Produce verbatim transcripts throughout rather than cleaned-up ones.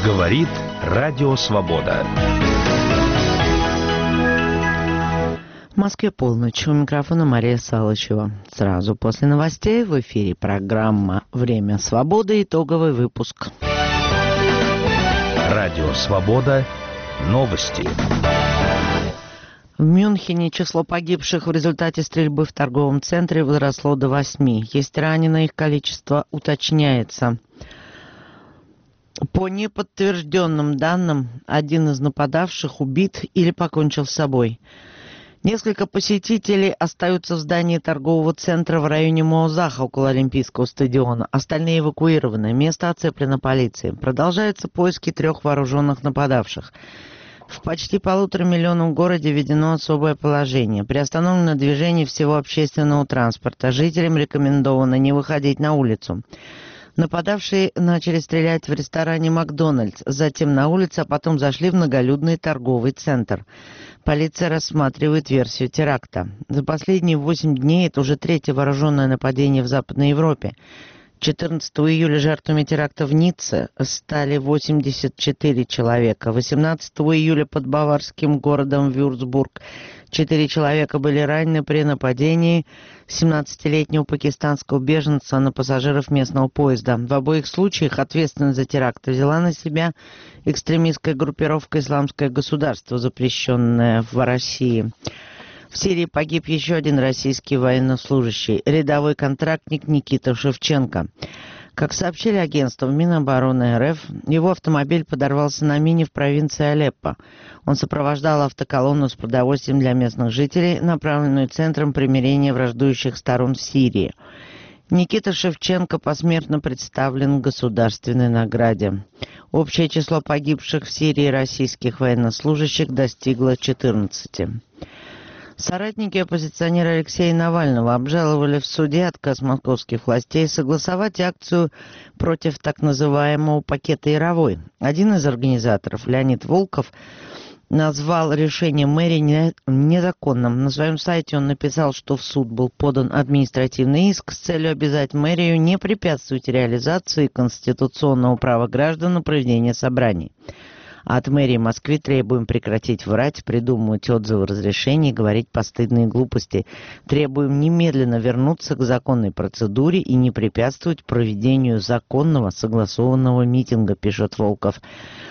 Говорит Радио Свобода. В Москве полночь. У микрофона Мария Салычева. Сразу после новостей в эфире программа «Время свободы». Итоговый выпуск. Радио Свобода. Новости. В Мюнхене число погибших в результате стрельбы в торговом центре возросло до восьми. Есть раненые, их количество уточняется. По неподтвержденным данным, один из нападавших убит или покончил с собой. Несколько посетителей остаются в здании торгового центра в районе Моозаха около Олимпийского стадиона. Остальные эвакуированы. Место оцеплено полицией. Продолжаются поиски трех вооруженных нападавших. В почти полутора миллионном городе введено особое положение. Приостановлено движение всего общественного транспорта. Жителям рекомендовано не выходить на улицу. Нападавшие начали стрелять в ресторане «Макдональдс», затем на улице, а потом зашли в многолюдный торговый центр. Полиция рассматривает версию теракта. За последние восемь дней это уже третье вооруженное нападение в Западной Европе. четырнадцатого июля жертвами теракта в Ницце стали восемьдесят четыре человека. восемнадцатого июля под баварским городом Вюрцбург четыре человека были ранены при нападении семнадцатилетнего пакистанского беженца на пассажиров местного поезда. В обоих случаях ответственность за теракт взяла на себя экстремистская группировка «Исламское государство», запрещенное в России. В Сирии погиб еще один российский военнослужащий, рядовой контрактник Никита Шевченко. Как сообщили агентства Минобороны РФ, его автомобиль подорвался на мине в провинции Алеппо. Он сопровождал автоколонну с продовольствием для местных жителей, направленную Центром примирения враждующих сторон в Сирии. Никита Шевченко посмертно представлен к государственной награде. Общее число погибших в Сирии российских военнослужащих достигло четырнадцати. Соратники оппозиционера Алексея Навального обжаловали в суде отказ московских властей согласовать акцию против так называемого пакета Яровой. Один из организаторов, Леонид Волков, назвал решение мэрии незаконным. На своем сайте он написал, что в суд был подан административный иск с целью обязать мэрию не препятствовать реализации конституционного права граждан на проведение собраний. От мэрии Москвы требуем прекратить врать, придумывать отзывы разрешений, говорить постыдные глупости. Требуем немедленно вернуться к законной процедуре и не препятствовать проведению законного согласованного митинга, пишет Волков.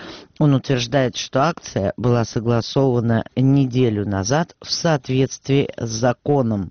Он утверждает, что акция была согласована неделю назад в соответствии с законом.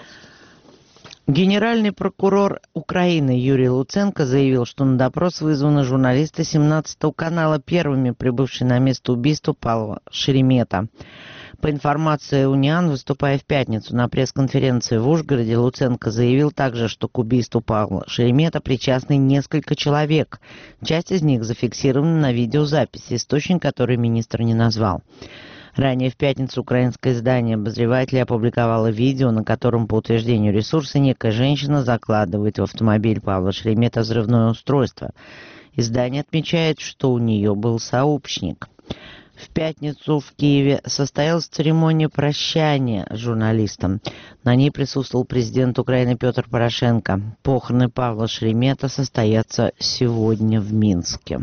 Генеральный прокурор Украины Юрий Луценко заявил, что на допрос вызваны журналисты семнадцатого канала, первыми прибывшие на место убийства Павла Шеремета. По информации УНИАН, выступая в пятницу на пресс-конференции в Ужгороде, Луценко заявил также, что к убийству Павла Шеремета причастны несколько человек. Часть из них зафиксирована на видеозаписи, источник который министр не назвал. Ранее в пятницу украинское издание «Обозреватели» опубликовало видео, на котором, по утверждению ресурса, некая женщина закладывает в автомобиль Павла Шеремета взрывное устройство. Издание отмечает, что у нее был сообщник. В пятницу в Киеве состоялась церемония прощания с журналистом. На ней присутствовал президент Украины Петр Порошенко. Похороны Павла Шеремета состоятся сегодня в Минске.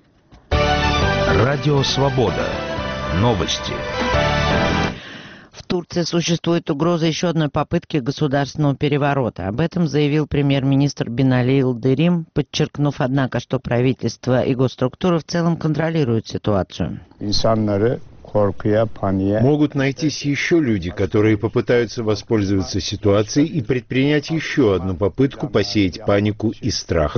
Радио Свобода. Новости. В Турции существует угроза еще одной попытки государственного переворота. Об этом заявил премьер-министр Бинали Йылдырим, подчеркнув, однако, что правительство и госструктуры в целом контролируют ситуацию. Могут найтись еще люди, которые попытаются воспользоваться ситуацией и предпринять еще одну попытку посеять панику и страх.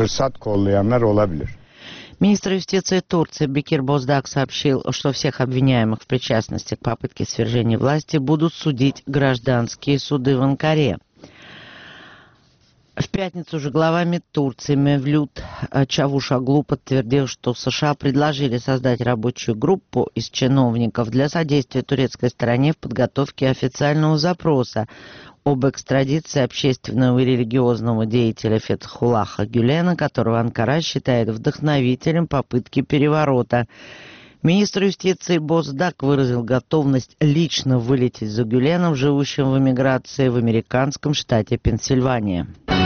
Министр юстиции Турции Бекир Боздак сообщил, что всех обвиняемых в причастности к попытке свержения власти будут судить гражданские суды в Анкаре. В пятницу же глава МИД Турции Мевлют Чавушоглу подтвердил, что США предложили создать рабочую группу из чиновников для содействия турецкой стороне в подготовке официального запроса об экстрадиции общественного и религиозного деятеля Фетхуллаха Гюлена, которого Анкара считает вдохновителем попытки переворота. Министр юстиции Боздак выразил готовность лично вылететь за Гюленом, живущим в эмиграции в американском штате Пенсильвания.